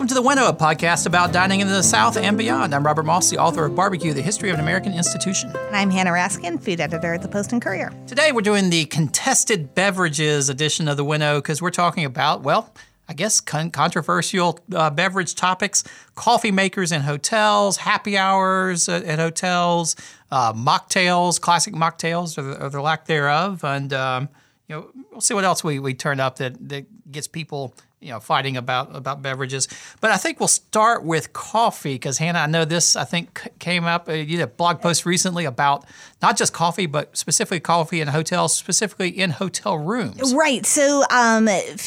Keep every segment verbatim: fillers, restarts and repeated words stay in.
Welcome to the Winnow, a podcast about dining in the South and beyond. I'm Robert Moss, the author of Barbecue, The History of an American Institution. And I'm Hannah Raskin, food editor at the Post and Courier. Today we're doing the contested beverages edition of the Winnow because we're talking about, well, I guess con- controversial uh, beverage topics, coffee makers in hotels, happy hours at, at hotels, uh, mocktails, classic mocktails, or the, or the lack thereof. And, um, you know, we'll see what else we, we turn up that, that gets people you know, fighting about, about beverages. But I think we'll start with coffee because, Hannah, I know this, I think, c- came up. Uh, you did a blog post recently about not just coffee, but specifically coffee in hotels, specifically in hotel rooms. Right. So um, f-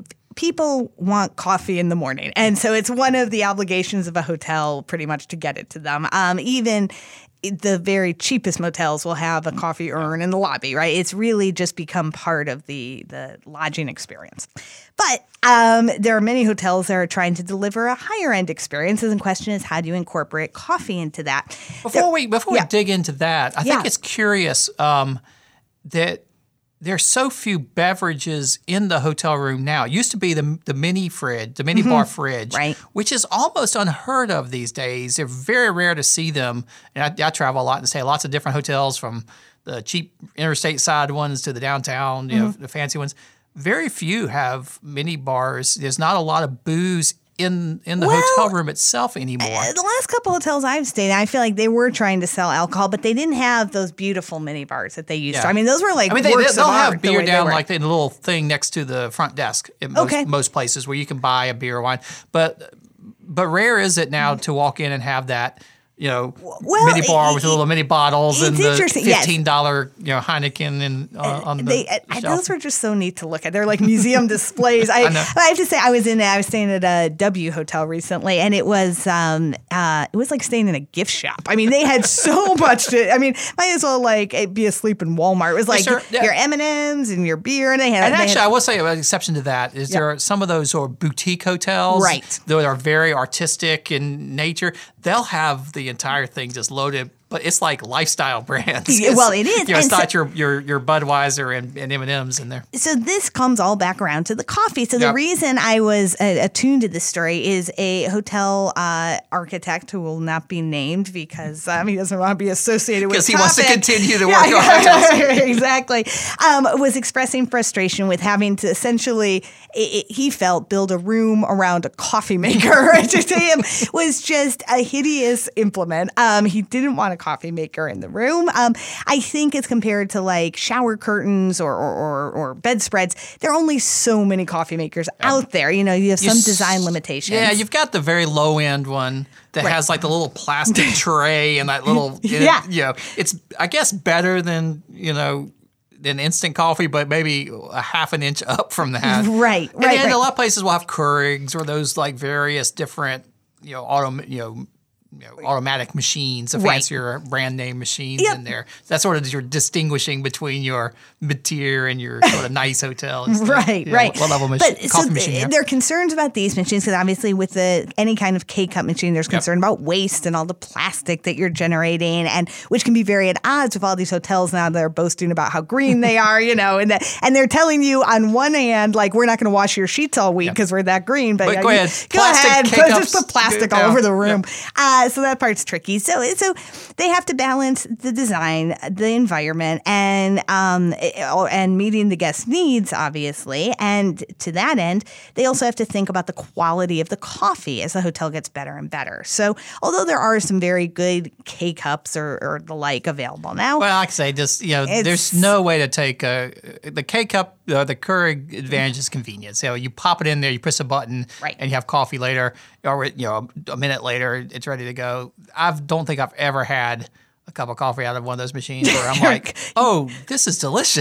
people want coffee in the morning. And so it's one of the obligations of a hotel pretty much to get it to them. Um, even the very cheapest motels will have a coffee urn in the lobby, right? It's really just become part of the, the lodging experience. But um, there are many hotels that are trying to deliver a higher end experience. And the question is, how do you incorporate coffee into that? Before there, we before yeah. we dig into that, I think yeah. it's curious um, that there's so few beverages in the hotel room now. It used to be the the mini fridge, the mini mm-hmm. bar fridge, right. which is almost unheard of these days. They're very rare to see them. And I, I travel a lot and stay at lots of different hotels, from the cheap interstate side ones to the downtown, you mm-hmm. know, the fancy ones. Very few have mini bars. There's not a lot of booze in in the well, hotel room itself anymore. Uh, the last couple hotels I've stayed in, I feel like they were trying to sell alcohol, but they didn't have those beautiful mini bars that they used yeah. to. I mean, those were like I mean, they, works they'll of have art beer the down like in a little thing next to the front desk at most, okay. most places where you can buy a beer or wine. But but rare is it now to walk in and have that, you know, well, mini bar it, with the little mini bottles and the fifteen dollars yes. you know, Heineken and uh, on the they, shelf. Those were just so neat to look at. They're like museum displays. I, I, know. I have to say, I was in I was staying at a W hotel recently, and it was um uh it was like staying in a gift shop. I mean, they had so much to. I mean, might as well like be asleep in Walmart. It was like yes, yeah. your M and M's and your beer, and they had. And they actually, had, I will say an exception to that is yep. there are some of those are boutique hotels, right? That are very artistic in nature. They'll have the entire thing just loaded, but it's like lifestyle brands. It's, well, it is. You know, it's and not so, your, your your Budweiser and, and M and M's in there. So this comes all back around to the coffee. So yep. the reason I was uh, attuned to this story is a hotel uh, architect who will not be named because um, he doesn't want to be associated with because he topic. wants to continue to work yeah, on hotels. Exactly. Um, was expressing frustration with having to essentially, it, it, he felt, build a room around a coffee maker. Which to him was just a hideous implement. Um, he didn't want a coffee maker in the room. Um, I think it's compared to like shower curtains or or, or, or bedspreads. There are only so many coffee makers yeah. out there. You know, you have some you design s- limitations. Yeah, you've got the very low end one that right. has like the little plastic tray and that little, yeah. It, you know, it's, I guess, better than, you know, than instant coffee, but maybe a half an inch up from that. Right, and right, then right. a lot of places will have Keurigs or those like various different, you know, auto, you know, You know, automatic machines, the fancier right. brand name machines yep. in there. That's sort of your distinguishing between your mid-tier and your sort of nice hotel. right, you right. Know, what level machine, but, coffee so machine. Yeah. There are concerns about these machines because obviously with the any kind of K-cup machine, there's concern yep. about waste and all the plastic that you're generating, and which can be very at odds with all these hotels now that are boasting about how green they are, you know, and that, and they're telling you on one hand, like, we're not going to wash your sheets all week because yep. we're that green. But, but uh, go ahead. Go plastic ahead. K-cups, just put plastic all yeah. over the room. Yep. Uh, so that part's tricky. So, so they have to balance the design, the environment, and um, and meeting the guest needs, obviously. And to that end, they also have to think about the quality of the coffee as the hotel gets better and better. So, although there are some very good K cups or, or the like available now, well, like I say, just you know, there's no way to take a, the K cup. Uh, the Keurig advantage is convenience. So you pop it in there, you press a button, right. and you have coffee later, or you know, a minute later, it's ready to go. I don't think I've ever had a cup of coffee out of one of those machines where I'm like, oh, this is delicious.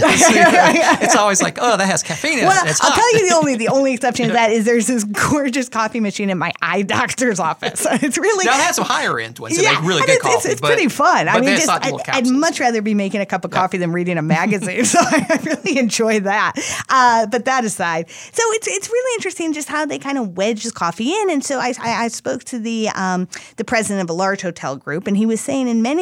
It's always like, oh, that has caffeine in well, it. It's I'll hot. tell you the only the only exception to that is there's this gorgeous coffee machine in my eye doctor's office. It's really now it has some higher end ones that yeah, make really and good it's, coffee. It's, it's but, pretty fun. I mean, just I'd, I'd much rather be making a cup of coffee yeah. than reading a magazine. So I really enjoy that. Uh, but that aside, so it's it's really interesting just how they kind of wedge this coffee in. And so I I, I spoke to the um, the president of a large hotel group, and he was saying in many uh,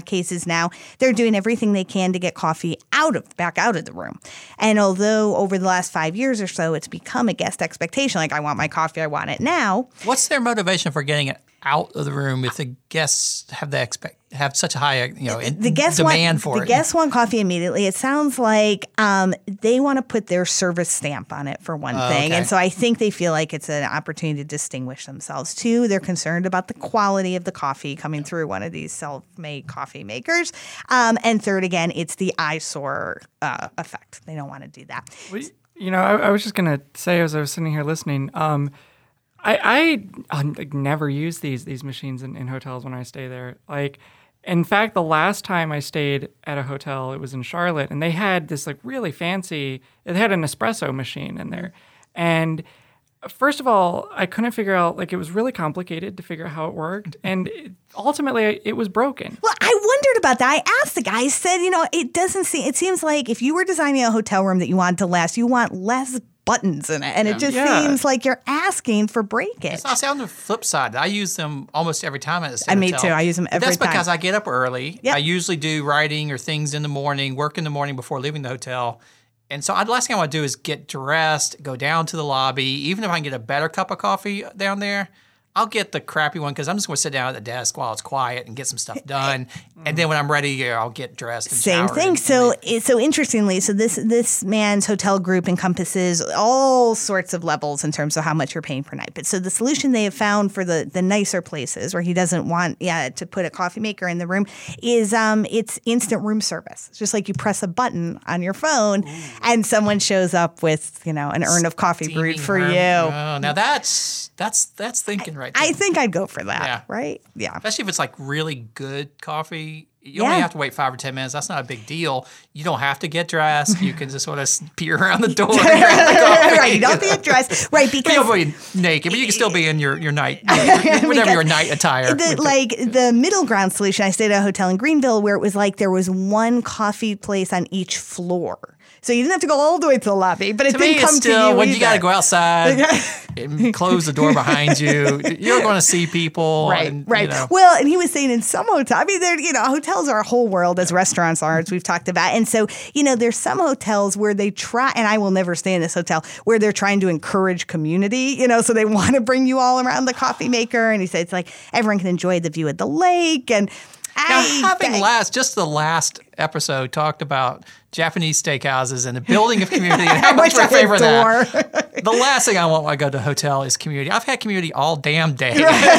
cases now, they're doing everything they can to get coffee out of back out of the room. And although over the last five years or so, it's become a guest expectation, like I want my coffee, I want it now. What's their motivation for getting it out of the room if the guests have the expect have such a high you know the guests demand want, for the it? The guests want coffee immediately. It sounds like um, they want to put their service stamp on it for one Uh, thing, okay. and so I think they feel like it's an opportunity to distinguish themselves. Two, they're concerned about the quality of the coffee coming through one of these self-made coffee makers, um, and third, again, it's the eyesore uh, effect. They don't want to do that. Well, you know, I, I was just gonna say as I was sitting here listening. Um, I, I uh, like, never use these these machines in, in hotels when I stay there. Like, in fact, the last time I stayed at a hotel, it was in Charlotte, and they had this like really fancy. It had an espresso machine in there, and first of all, I couldn't figure out like it was really complicated to figure out how it worked, and it, ultimately it was broken. Well, I wondered about that. I asked the guy. I said, you know, it doesn't seem. It seems like if you were designing a hotel room that you wanted to last, you want less buttons in it, and it just Yeah. seems like you're asking for breakage. So I say on the flip side, I use them almost every time at the And me hotel. too. I use them But every that's time. because I get up early. Yep. I usually do writing or things in the morning, work in the morning before leaving the hotel. And so the last thing I want to do is get dressed, go down to the lobby. Even if I can get a better cup of coffee down there, I'll get the crappy one because I'm just going to sit down at the desk while it's quiet and get some stuff done. And then when I'm ready, yeah, I'll get dressed and Same showered thing. and So, leave. so interestingly, so this this man's hotel group encompasses all sorts of levels in terms of how much you're paying per night. But so the solution they have found for the the nicer places where he doesn't want yeah to put a coffee maker in the room is um it's instant room service. It's just like you press a button on your phone, and someone shows up with you know an urn of coffee brewed Steaming for herb. you. Oh, now that's that's that's thinking right there. I think I'd go for that. Yeah. Right? Yeah. Especially if it's like really good coffee. You Yeah. only have to wait five or ten minutes. That's not a big deal. You don't have to get dressed. You can just sort of peer around the door and grab the coffee. Right. You don't have to get dressed. Right. You Because don't be naked, but you can still be in your, your night, your, whatever your night attire. The, like the middle ground solution, I stayed at a hotel in Greenville where it was like there was one coffee place on each floor. So you didn't have to go all the way to the lobby, but it To didn't me, come it's still to you when you either. got to go outside and close the door behind you. You're going to see people, Right, and, right. You know. Well, and he was saying in some hotels, I mean, they're, you know, hotels are a whole world as restaurants are, as we've talked about. And so, you know, there's some hotels where they try, and I will never stay in this hotel, where they're trying to encourage community, you know, so they want to bring you all around the coffee maker. And he said it's like everyone can enjoy the view of the lake. And Now, I, having I- last, just the last episode talked about Japanese steakhouses and the building of community and how much Which I I favor that. adore. The last thing I want when I go to a hotel is community. I've had community all damn day.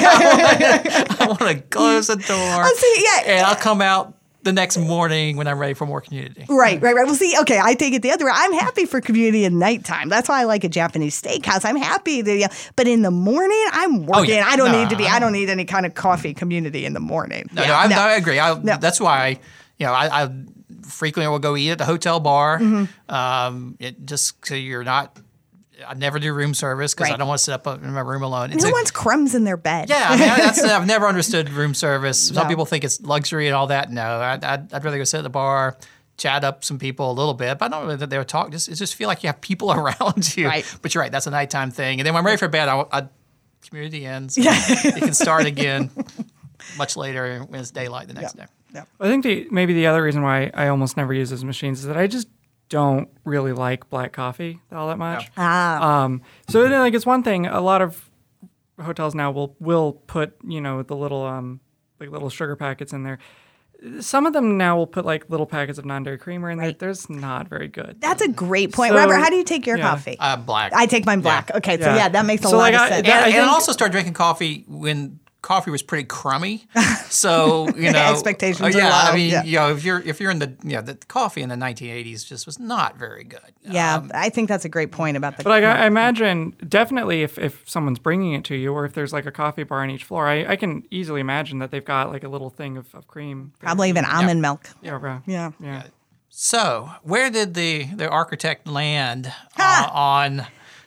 I want to close the door, Oh, see, yeah. and I'll come out the next morning when I'm ready for more community. Right, right, right. Well, see, okay, I take it the other way. I'm happy for community at nighttime. That's why I like a Japanese steakhouse. I'm happy to, yeah. But in the morning, I'm working. yeah. I don't No, need to be. I I don't need any kind of coffee community in the morning. No, Yeah, no, I, no, I agree. I, No. That's why, you know, I, I frequently will go eat at the hotel bar. Mm-hmm. Um, it, just so you're not. I never do room service because I Right. don't want to sit up in my room alone. It's No a- one's crumbs in their bed. Yeah, I mean, that's, I've never understood room service. Some No. people think it's luxury and all that. No, I'd, I'd, I'd rather go sit at the bar, chat up some people a little bit. But I don't know that they would talk. Just, it just feel like you have people around you. Right. But you're right, that's a nighttime thing. And then when I'm ready for bed, I, I community ends. Yeah. You can start again much later when it's daylight the next day. Yeah. I think the maybe the other reason why I almost never use those machines is that I just don't really like black coffee all that much. Ah. Um, so then, like it's one thing. A lot of hotels now will will put you know the little um like little sugar packets in there. Some of them now will put like little packets of non-dairy creamer in there. Right. There's not very good. That's a great point. So- Robert, how do you take your yeah. coffee? Uh, black. I take mine black. Yeah. Okay, so Yeah. yeah, that makes a So, lot like, of I- sense. that- And, and I think- also started drinking coffee when coffee was pretty crummy. So you know, Expectations oh, are yeah, low. I mean, Yeah. you know, if you're if you're in the you know the coffee in the nineteen eighties just was not very good. yeah, Um, I think that's a great point about the. But like I, I imagine, definitely if, if someone's bringing it to you, or if there's like a coffee bar on each floor, I, I can easily imagine that they've got like a little thing of, of cream. there. Probably even almond milk. Yeah, right. Yeah. Yeah. So, where did the, the architect land uh, on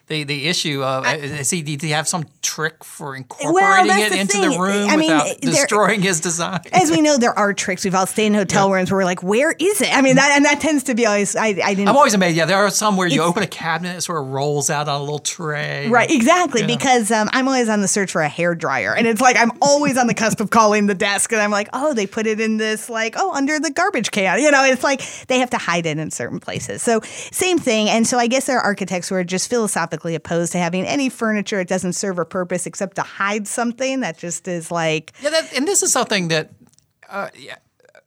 the, the issue of I, is he, did he have some trick for incorporating well, it the into thing. the room I mean, without there, destroying his design? As we know, there are tricks. We've all stayed in hotel yeah. rooms where we're like, where is it? I mean, that and that tends to be always. I, I didn't. I'm always amazed. Yeah, there are some where you open a cabinet, it sort of rolls out on a little tray. Right, exactly. Yeah. Because um, I'm always on the search for a hair dryer, and it's like I'm always on the cusp of calling the desk, and I'm like, oh, they put it in this like oh under the garbage can. You know, it's like they have to hide it in certain places. So same thing. And so I guess there are architects who are just philosophically opposed to having any furniture. It doesn't serve a purpose except to hide something that just is like yeah. That, and this is something that uh, yeah.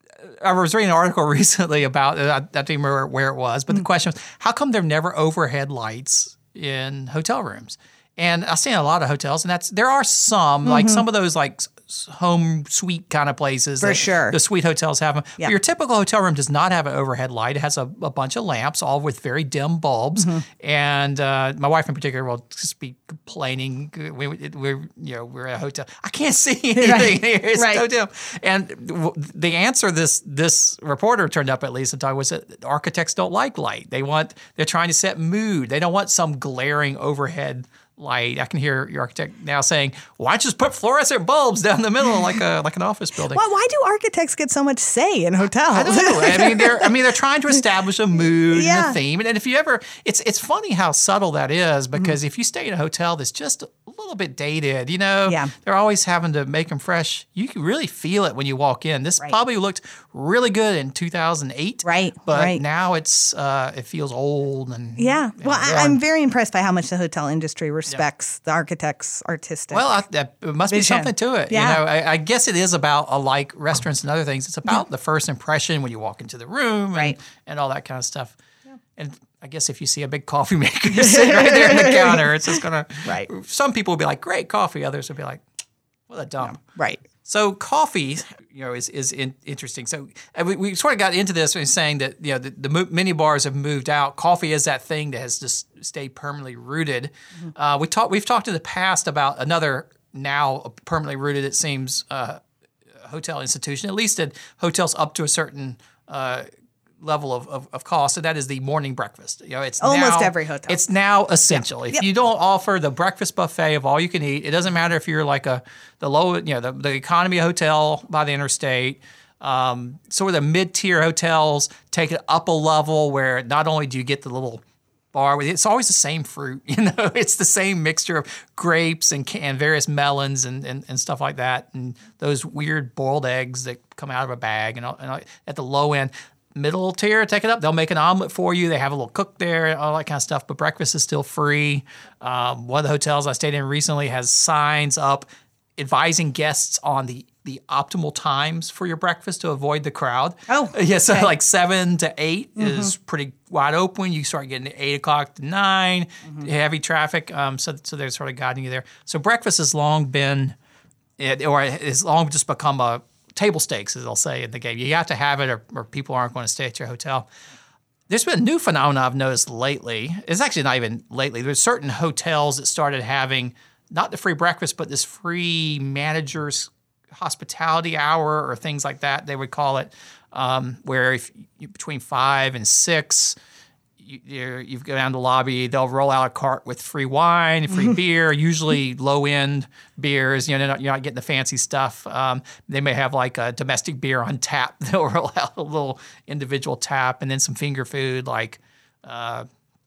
I was reading an article recently about it. I don't even remember where it was, but mm-hmm. the question was, how come there are never overhead lights in hotel rooms? And I see in a lot of hotels, and that's there are some, mm-hmm. like some of those like home suite kind of places. For that sure. The suite hotels have them. Yep. But your typical hotel room does not have an overhead light. It has a, a bunch of lamps, all with very dim bulbs. Mm-hmm. And uh, my wife in particular will just be complaining. We, we're, you know, we're at a hotel. I can't see anything right. here. It's right. so dim. And w- the answer this this reporter turned up at least and talked was that architects don't like light. They want, they're trying to set mood. They don't want some glaring overhead light. I can hear your architect now saying, "Why don't you just put fluorescent bulbs down the middle like a like an office building?" Why, why do architects get so much say in hotels? I don't know. I mean, they're I mean they're trying to establish a mood yeah. and a theme. And, and if you ever, it's it's funny how subtle that is because mm-hmm. if you stay in a hotel that's just a little bit dated, you know, yeah. they're always having to make them fresh. You can really feel it when you walk in. This right. probably looked really good in two thousand eight, right? But right. now it's uh, it feels old and yeah. And well, I, I'm very impressed by how much the hotel industry respects yeah. the architect's artistic. Well, I, that it must vision. be something to it. Yeah. You know, I, I guess it is about uh, like restaurants and other things. It's about yeah. the first impression when you walk into the room and, right. and all that kind of stuff. Yeah. And I guess if you see a big coffee maker sitting right there in the counter, it's just gonna. Right. Some people will be like, "Great coffee." Others will be like, "What a dump." Yeah. Right. So coffee, you know, is is in, interesting. So we, we sort of got into this when saying that you know the, the mini bars have moved out. Coffee is that thing that has just stayed permanently rooted. Mm-hmm. Uh, we talked. We've talked in the past about another now permanently rooted. It seems uh, hotel institution, at least at hotels up to a certain uh, level of, of, of cost, and that is the morning breakfast. You know, it's almost now, every hotel. It's now essential. Yeah. If yep. you don't offer the breakfast buffet of all you can eat, it doesn't matter if you're like a the low, you know, the, the economy hotel by the interstate. Um, sort of the mid-tier hotels take it up a level where not only do you get the little bar with it, it's always the same fruit. You know, it's the same mixture of grapes and, and various melons and, and, and stuff like that, and those weird boiled eggs that come out of a bag. And, and at the low end. Middle tier, take it up. They'll make an omelet for you. They have a little cook there, all that kind of stuff. But breakfast is still free. Um, one of the hotels I stayed in recently has signs up advising guests on the the optimal times for your breakfast to avoid the crowd. Oh, yeah. So okay. like seven to eight mm-hmm. is pretty wide open. You start getting to eight o'clock to nine, mm-hmm. heavy traffic. Um, so so they're sort of guiding you there. So breakfast has long been, or has long just become a table stakes, as they'll say in the game. You have to have it or, or people aren't going to stay at your hotel. There's been a new phenomenon I've noticed lately. It's actually not even lately. There's certain hotels that started having not the free breakfast, but this free manager's hospitality hour or things like that, they would call it, um, where if you, between five and six, you, you're, you go down to the lobby, they'll roll out a cart with free wine, free beer, usually low-end beers. You know, not, you're not getting the fancy stuff. Um, they may have like a domestic beer on tap. They'll roll out a little individual tap, and then some finger food like, uh,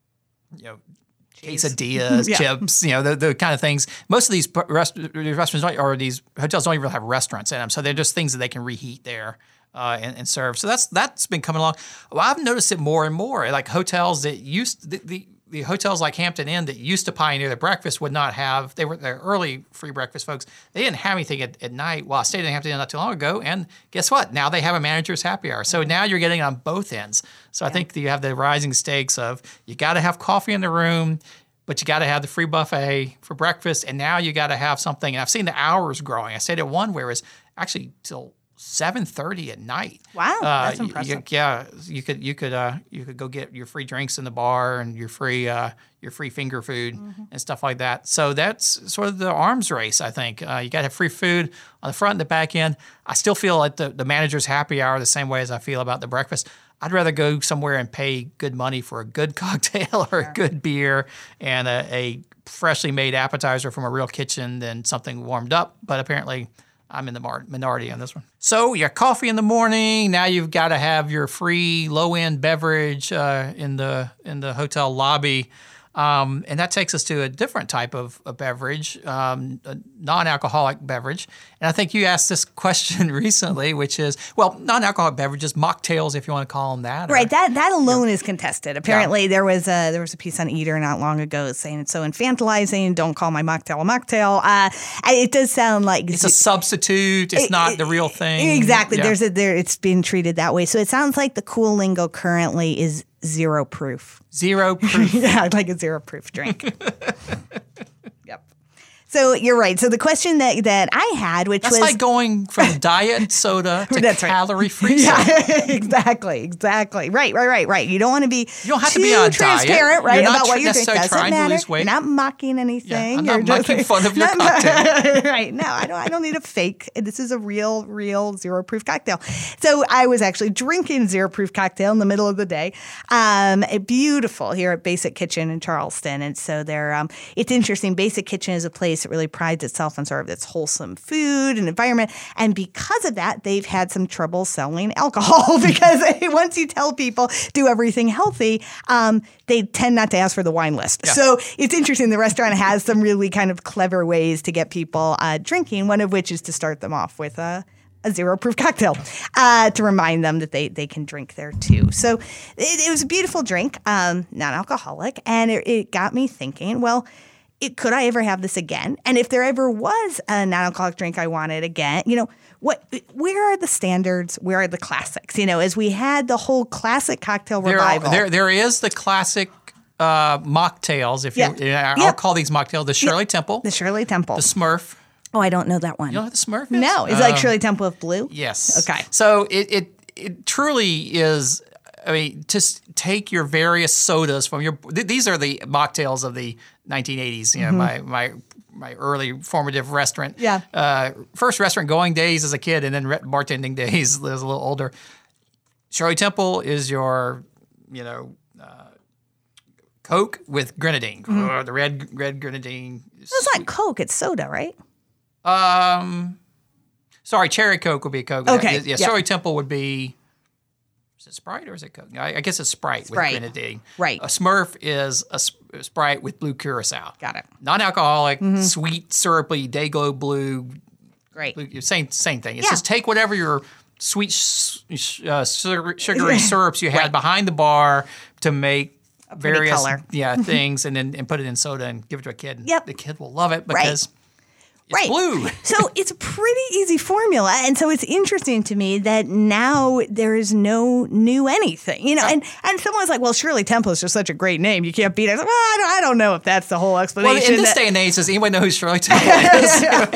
you know, quesadillas, yeah. chips, you know, the, the kind of things. Most of these rest, restaurants don't, or these hotels don't even really have restaurants in them, so they're just things that they can reheat there. Uh, and, and serve. So that's that's been coming along. Well, I've noticed it more and more. Like hotels that used the, the, the hotels like Hampton Inn that used to pioneer the breakfast would not have. They were the early free breakfast folks. They didn't have anything at, at night. Well, I stayed in Hampton Inn not too long ago, and guess what? Now they have a manager's happy hour. So now you're getting it on both ends. So yeah. I think that you have the rising stakes of you got to have coffee in the room, but you got to have the free buffet for breakfast, and now you got to have something. And I've seen the hours growing. I stayed at one where it was actually till seven thirty at night. Wow, that's y- impressive. y- yeah, you could you could uh, you could go get your free drinks in the bar and your free uh, your free finger food Mm-hmm. and stuff like that. So that's sort of the arms race, I think. Uh, you got to have free food on the front and the back end. I still feel like the, the manager's happy hour the same way as I feel about the breakfast. I'd rather go somewhere and pay good money for a good cocktail or a good beer and a, a freshly made appetizer from a real kitchen than something warmed up. But apparently, I'm in the mar- minority on this one. So your coffee in the morning. Now you've got to have your free low-end beverage uh, in the in the hotel lobby. Um, and that takes us to a different type of a beverage, um, a non-alcoholic beverage. And I think you asked this question recently, which is, well, non-alcoholic beverages, mocktails, if you want to call them that. or- Right, that that alone is contested. Apparently, there was a there was a piece on Eater not long ago saying it's so infantilizing. Don't call my mocktail a mocktail. Uh, I- it does sound like It's a substitute. It's not the real thing. Exactly. Yeah. There's a there. It's been treated that way. So it sounds like the cool lingo currently is zero proof. Zero proof. Yeah, I'd like a zero proof drink. Yep. So you're right. So the question that, that I had, which That's was like going from diet soda to That's right. calorie-free soda. yeah, exactly, exactly. Right, right, right, right. You don't want to be You don't have to too be on a diet. transparent, right, You're not about what tr- you're doing. necessarily Doesn't trying to matter. lose weight. You're not mocking anything. I'm You're not just- making fun of your not- cocktail. right. No, I don't. I don't need a fake. This is a real, real zero proof cocktail. So I was actually drinking zero proof cocktail in the middle of the day. Um, it- beautiful here at Basic Kitchen in Charleston, and so they're. Um, it's interesting. Basic Kitchen is a place that really prides itself on sort of its wholesome food and environment, and because of that, they've had some trouble selling alcohol because once you tell people do everything healthy, um, they tend not to ask for the wine list. Yeah. So it's interesting. The restaurant has some really kind of clever ways to get people uh, drinking. One of which is to start them off with a. a zero proof cocktail uh, to remind them that they, they can drink there too. So it, it was a beautiful drink, um, non-alcoholic, and it, it got me thinking, well, it, could I ever have this again? And if there ever was a non-alcoholic drink I wanted again, you know, what? Where are the standards? Where are the classics? You know, as we had the whole classic cocktail There, are, revival. there, there is the classic uh, mocktails. If Yeah. you, I'll Yeah. call these mocktails the Shirley Temple, the Shirley Temple. the Smurf. oh, I don't know that one. You know what the Smurf is? No, is it like Shirley Temple of Blue? Yes. Okay. So it, it it truly is. I mean, just take your various sodas from your. Th- these are the mocktails of the nineteen eighties. You know, my my my early formative restaurant. Yeah. Uh, first restaurant going days as a kid, and then re- bartending days as a little older. Shirley Temple is your, you know, uh, Coke with grenadine. Uh, the red red grenadine. It's not Coke, it's soda, right? Um, sorry, cherry Coke would be Coke. Okay, Yeah, yep. Shirley Temple would be. Is it Sprite or is it Coke? I, I guess it's Sprite, Sprite. with grenadine. Right. A Smurf is a, Sp- a Sprite with blue curacao. Got it. Non-alcoholic, sweet, syrupy, Dayglow blue. Great. blue same same thing. It's Yeah. just take whatever your sweet, sh- sh- uh, sugar, sugary syrups you had behind the bar to make. pretty Various color. yeah things and then and put it in soda and give it to a kid. Yep. The kid will love it Right. because it's Right. blue. So it's a pretty easy formula. And so it's interesting to me that now there is no new anything, you know, and, and someone's like, well, Shirley Temple is just such a great name. You can't beat it. I was like, well, I don't, I don't know if that's the whole Well, explanation. in this that- day and age, does anybody know who Shirley Temple is?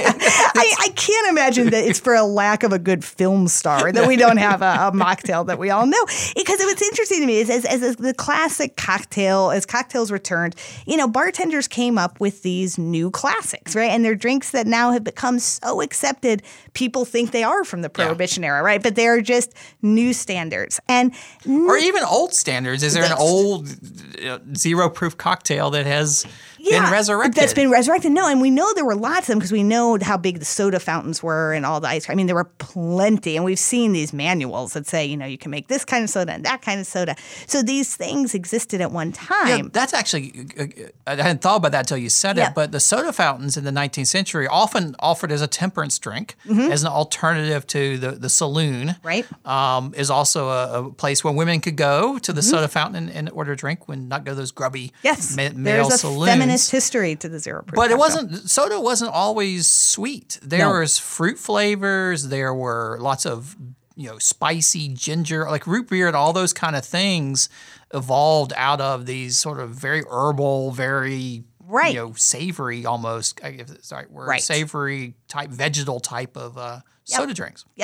I, I can't imagine that it's for a lack of a good film star that we don't have a, a mocktail that we all know. Because what's interesting to me is as, as, as the classic cocktail, as cocktails returned, you know, bartenders came up with these new classics, right? And they're drinks that now have become so accepted, people think they are from the Prohibition era, right? But they're just new standards. And Or even old standards. Is there an That's- old uh, zero proof cocktail that has been resurrected? That's been resurrected. No, and we know there were lots of them because we know how big the soda fountains were and all the ice cream. I mean, there were plenty, and we've seen these manuals that say, you know, you can make this kind of soda and that kind of soda. So these things existed at one Yeah, time. that's actually, uh, I hadn't thought about that until you said Yeah. it, but the soda fountains in the nineteenth century often offered as a temperance drink, as an alternative to the, the saloon. Mm-hmm. Right. Um, is also a, a place where women could go to the Mm-hmm. soda fountain and, and order a drink when not go to those grubby Yes, ma- male there's a saloons. feminist history to the zero proof. But it cocktail. wasn't soda wasn't always sweet. There No. was fruit flavors. There were lots of you know spicy ginger, like root beer, and all those kind of things evolved out of these sort of very herbal, very Right. you know savory almost. I guess it's the right word. Right. Savory type, vegetal type of uh, soda drinks. Yep.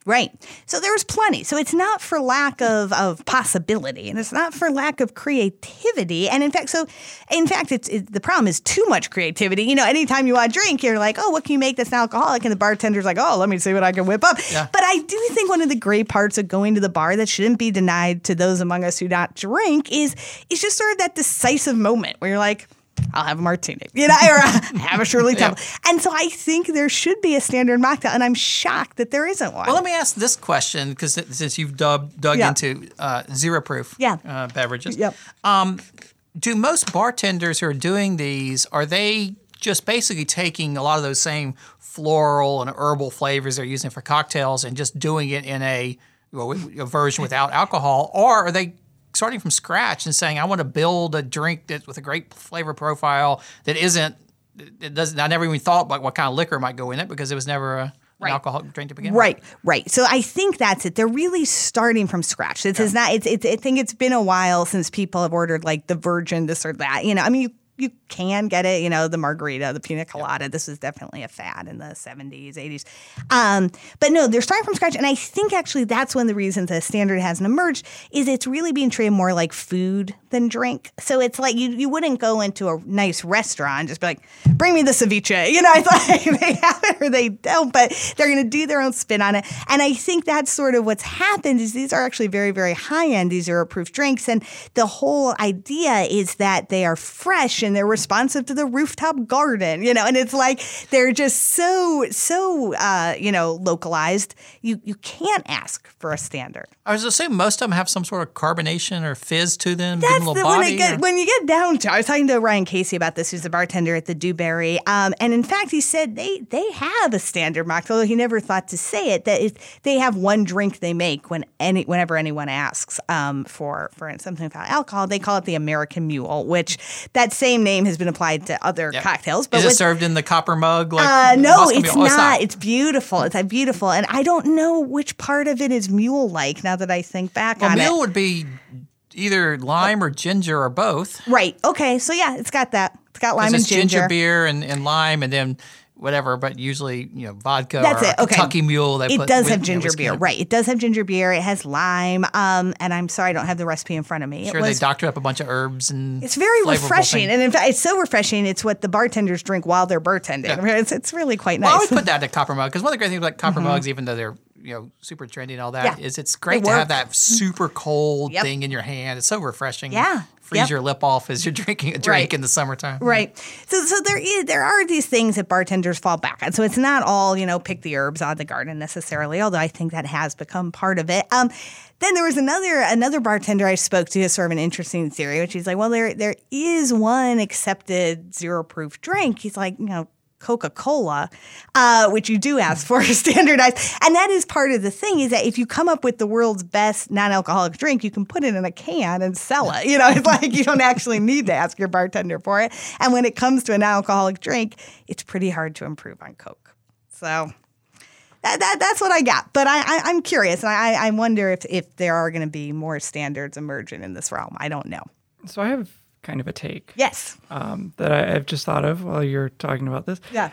Right. So there's plenty. So it's not for lack of, of possibility, and it's not for lack of creativity. And in fact, so in fact, it's it, the problem is too much creativity. You know, anytime you want to drink, you're like, oh, what can you make that's non-alcoholic? And the bartender's like, oh, let me see what I can whip up. Yeah. But I do think one of the great parts of going to the bar that shouldn't be denied to those among us who not drink is is just sort of that decisive moment where you're like, I'll have a martini, you know, or have a Shirley Temple. Yeah. And so I think there should be a standard mocktail, and I'm shocked that there isn't one. Well, let me ask this question, because since you've dug, dug yeah. into uh, zero-proof yeah. uh, beverages, yep. um, do most bartenders who are doing these, are they just basically taking a lot of those same floral and herbal flavors they're using for cocktails and just doing it in a, well, a version without alcohol, or are they starting from scratch and saying, I want to build a drink that with a great flavor profile that isn't, it doesn't, I never even thought about what kind of liquor might go in it because it was never a, right. an alcoholic drink to begin right, with. Right, right. So I think that's it. They're really starting from scratch. This yeah. is not, it's, it's, I think it's been a while since people have ordered like the virgin, this or that. You know, I mean, you, you can get it, you know, the margarita, the pina colada. Yep. This was definitely a fad in the seventies, eighties. Um, but no, they're starting from scratch. And I think actually that's one of the reasons the standard hasn't emerged is it's really being treated more like food than drink. So it's like you you wouldn't go into a nice restaurant and just be like, bring me the ceviche. You know, it's like they have it or they don't, but they're going to do their own spin on it. And I think that's sort of what's happened is these are actually very, very high-end, these zero-proof drinks. And the whole idea is that they are fresh and they're responsive to the rooftop garden, you know, and it's like they're just so, so, uh, you know, localized. You you can't ask for a standard. I was assuming most of them have some sort of carbonation or fizz to them. That's give them a the, little when, body, it get, or... when you get down to, I was talking to Ryan Casey about this, who's the bartender at the Dewberry. Um, and in fact, he said they they have a standard mocktail, although he never thought to say it, that it, they have one drink they make when any whenever anyone asks um, for, for something without alcohol. They call it the American Mule, which that same name has been applied to other yep. cocktails. But Is with, it served in the copper mug? Like uh, no, it's oh, not. it's not. It's beautiful. It's uh, beautiful. And I don't know which part of it is mule-like now that I think back well, on mule it. would be either lime or ginger or both. Right. Okay. So yeah, it's got that. It's got lime and it's ginger. ginger beer and, and lime and then whatever, but usually, you know, vodka That's or it. Okay. Kentucky Mule. They it put does with, have ginger you know, beer. Right. It does have ginger beer. It has lime. Um, and I'm sorry I don't have the recipe in front of me. Sure, it was, they doctored up a bunch of herbs and it's very refreshing. things. And in fact, it's so refreshing. It's what the bartenders drink while they're bartending. Yeah. It's, it's really quite nice. Well, I always put that in a copper mug because one of the great things about copper Mm-hmm. mugs, even though they're, you know, super trendy and all that, Yeah. is it's great They to have work. that super cold Yep. thing in your hand. It's so refreshing. Yeah. Freeze Yep. your lip off as you're drinking a drink Right. in the summertime. Right. So so there is there are these things that bartenders fall back on. So it's not all, you know, pick the herbs out of the garden necessarily, although I think that has become part of it. Um, then there was another another bartender I spoke to, sort of an interesting theory, which he's like, well, there there is one accepted zero proof drink. He's like, you know, Coca-Cola, uh, which you do ask for standardized. And that is part of the thing is that if you come up with the world's best non-alcoholic drink, you can put it in a can and sell it. You know, it's like you don't actually need to ask your bartender for it. And when it comes to a non-alcoholic drink, it's pretty hard to improve on Coke. So that, that that's what I got. But I, I, I'm curious. And I, I wonder if, if there are going to be more standards emerging in this realm. I don't know. So I have kind of a take. Yes. Um, that I, I've just thought of while you're talking about this. Yeah.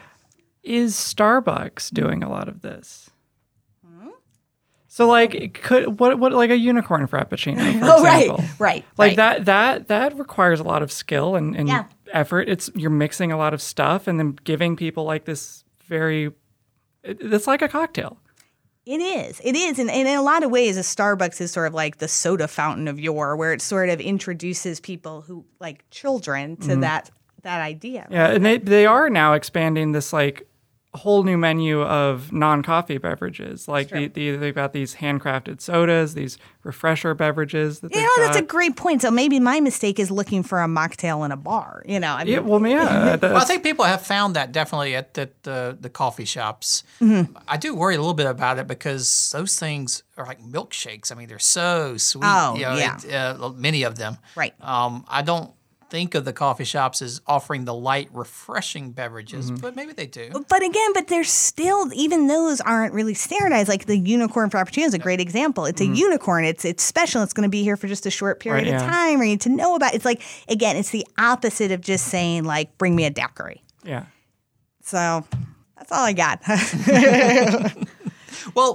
Is Starbucks doing a lot of this? Hmm? So, like, it could what what like a unicorn frappuccino, for oh, example. right, right. Like right. that that that requires a lot of skill and, and Yeah. effort. It's you're mixing a lot of stuff and then giving people like this very. It, it's like a cocktail. It is. It is. And, and in a lot of ways, a Starbucks is sort of like the soda fountain of yore, where it sort of introduces people who, like children, to mm-hmm. that that idea. Yeah, and they, they are now expanding this, like, whole new menu of non-coffee beverages. Like, the, the, they've got these handcrafted sodas, these refresher beverages that You they've know, got. that's a great point. So maybe my mistake is looking for a mocktail in a bar. You know, I mean, Yeah, well, yeah. Well, I think people have found that definitely at the the, the coffee shops. Mm-hmm. I do worry a little bit about it because those things are like milkshakes. I mean, they're so sweet. Oh, you know, yeah. it, uh, many of them. Right. Um, I don't think of the coffee shops as offering the light, refreshing beverages, mm-hmm. but maybe they do. But again, but there's still, even those aren't really standardized. Like the unicorn frappuccino is a great example. It's a mm-hmm. unicorn. It's it's special. It's going to be here for just a short period right, of yeah. time. Or you need to know about it. It's like, again, it's the opposite of just saying, like, bring me a daiquiri. Yeah. So that's all I got. Well,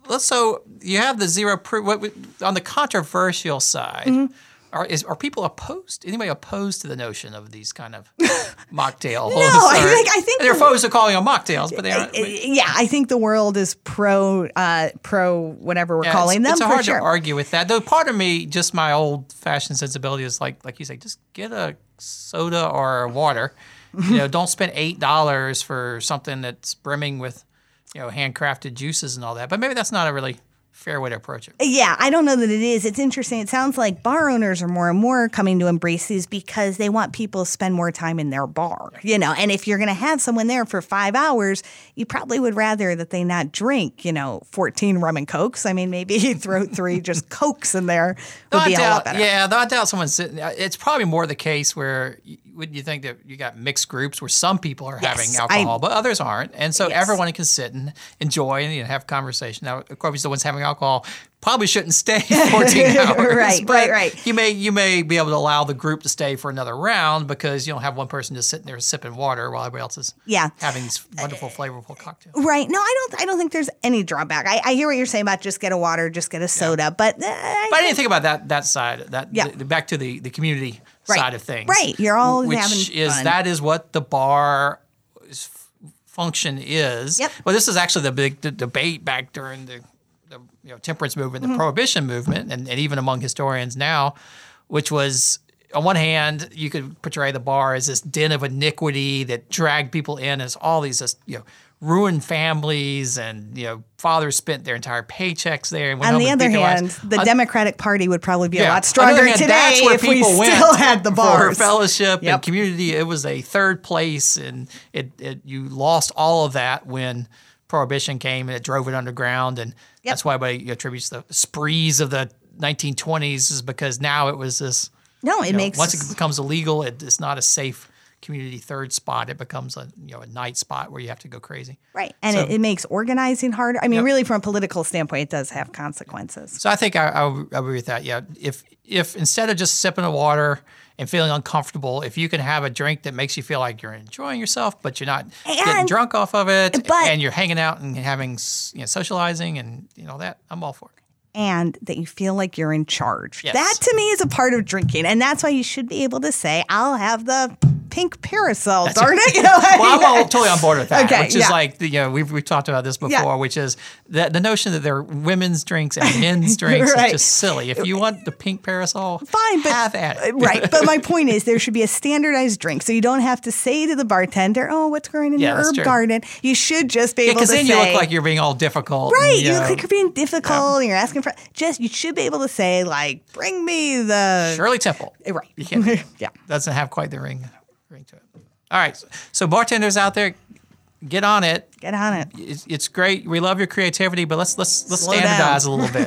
let's so you have the zero proof. What, what- on the controversial side, Mm-hmm. are is are people opposed? Anybody opposed to the notion of these kind of mocktails? No, I think- I think they're the- opposed to calling them mocktails, but they aren't. Yeah, I think the world is pro uh, pro whatever we're Yeah, calling it's, them It's for hard sure. to argue with that. Though part of me, just my old fashioned sensibility is like, like you say, just get a soda or a water. You know, don't spend eight dollars for something that's brimming with, you know, handcrafted juices and all that. But maybe that's not a really fair way to approach it. Yeah, I don't know that it is. It's interesting. It sounds like bar owners are more and more coming to embrace these because they want people to spend more time in their bar, you know. And if you're going to have someone there for five hours, you probably would rather that they not drink, you know, fourteen rum and cokes. I mean, maybe you throw three just cokes in there would Though be I a lot doubt, better. yeah, though I doubt someone's sitting. It's probably more the case where you, would you think that you got mixed groups where some people are Yes, having I- alcohol, but others aren't, and so Yes. everyone can sit and enjoy and you know, have conversation. Now, of course, the ones having alcohol probably shouldn't stay fourteen hours. Right, but right, right. You may you may be able to allow the group to stay for another round because you don't have one person just sitting there sipping water while everybody else is Yeah. having these wonderful, flavorful cocktails. Right. No, I don't I don't think there's any drawback. I, I hear what you're saying about just get a water, just get a soda, but uh, I But I didn't think about that that side. That Yeah. the, back to the, the community Right. side of things. Right. You're all which having is fun. that is what the bar is, function is. Yep. Well, this is actually the big d- debate back during the, the you know temperance movement, the Mm-hmm. prohibition movement, and, and even among historians now, which was. On one hand, you could portray the bar as this den of iniquity that dragged people in as all these, just, you know, ruined families, and you know, fathers spent their entire paychecks there. And went on home the and other beat their wives. hand, the On- Democratic Party would probably be a yeah. lot On the stronger other hand, today that's where if we people went still had the for bars. fellowship Yep. and community. It was a third place, and it, it you lost all of that when Prohibition came and it drove it underground, and Yep. that's why everybody attributes the sprees of the nineteen twenties is because now it was this. No, it you know, makes once it becomes illegal, it, it's not a safe community third spot. It becomes a you know a night spot where you have to go crazy. right, and So- it, it makes organizing harder. I mean, Yep. really, from a political standpoint, it does have consequences. So I think I, I, would agree with that. Yeah, if if instead of just sipping the water and feeling uncomfortable, if you can have a drink that makes you feel like you're enjoying yourself, but you're not getting And- drunk off of it, but- and you're hanging out and having s- you know socializing and you know that, I'm all for it. And that you feel like you're in charge. Yes. That to me is a part of drinking, and that's why you should be able to say, "I'll have the pink parasol." Darn it! You know, Well, I'm all, totally on board with that, Okay, which is yeah. like the, you know we've we've talked about this before, Yeah. which is that the notion that there are women's drinks and men's drinks Right. is just silly. If you want the pink parasol, Fine, but have at it. right. But my point is, there should be a standardized drink, so you don't have to say to the bartender, "Oh, what's growing in Yeah, your that's herb true. garden?" You should just be able Because to then say, you look like you're being all difficult. right. and, You know, look like you're being difficult, and you're asking for just. You should be able to say, like, "Bring me the Shirley Temple. right." You can't do that. Yeah. Doesn't have quite the ring ring to it. All right. So bartenders out there, get on it. Get on it. It's, it's great. We love your creativity, but let's let's let's Slow standardize down. a little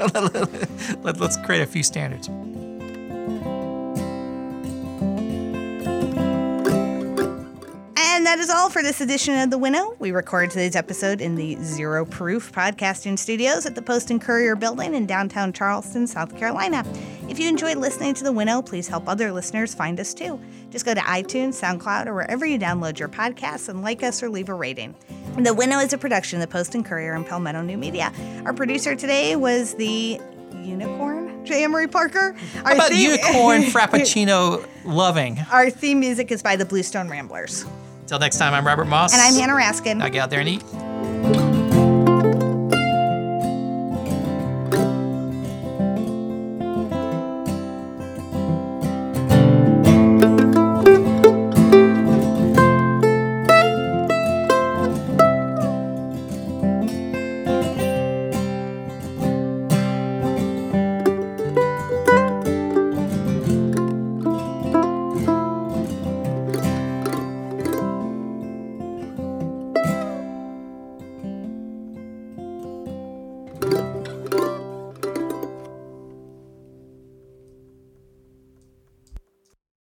bit. Let, let's create a few standards. And that is all for this edition of The Winnow. We record today's episode in the Zero Proof Podcasting Studios at the Post and Courier Building in downtown Charleston, South Carolina. If you enjoyed listening to The Winnow, please help other listeners find us too. Just go to iTunes, SoundCloud, or wherever you download your podcasts and like us or leave a rating. The Winnow is a production of the Post and Courier and Palmetto New Media. Our producer today was the Unicorn, J. Emery Parker. Our How about theme- unicorn frappuccino loving? Our theme music is by the Bluestone Ramblers. Until next time, I'm Robert Moss. And I'm Hannah Raskin. Now get out there and eat.